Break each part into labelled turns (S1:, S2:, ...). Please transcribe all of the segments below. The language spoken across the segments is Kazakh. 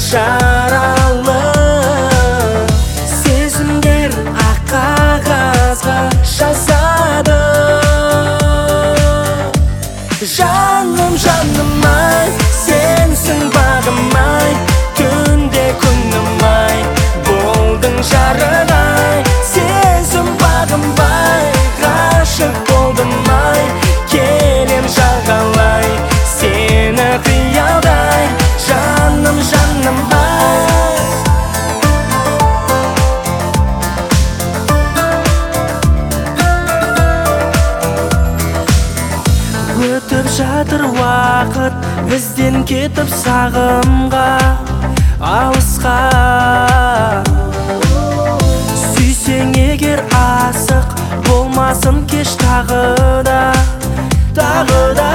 S1: жаралы сезімдер ақ қағазға жазады. Жаным, жаным-ай, сенсің бағым-ай, түнде күнім-ай, болдың жарық-ай. Сезім бағым-ай, ғашық болдым-ай, келем жағалай сені қиялдай. Жаным, жаным-ай. Өтіп жатыр уақыт, бізден кетіп сағымға, алысқа. Сүйсең егер асық, болмасын кеш тағы да, тағы да.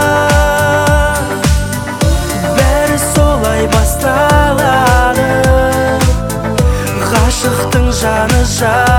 S1: Бәрі солай басталады, ғашықтың жаны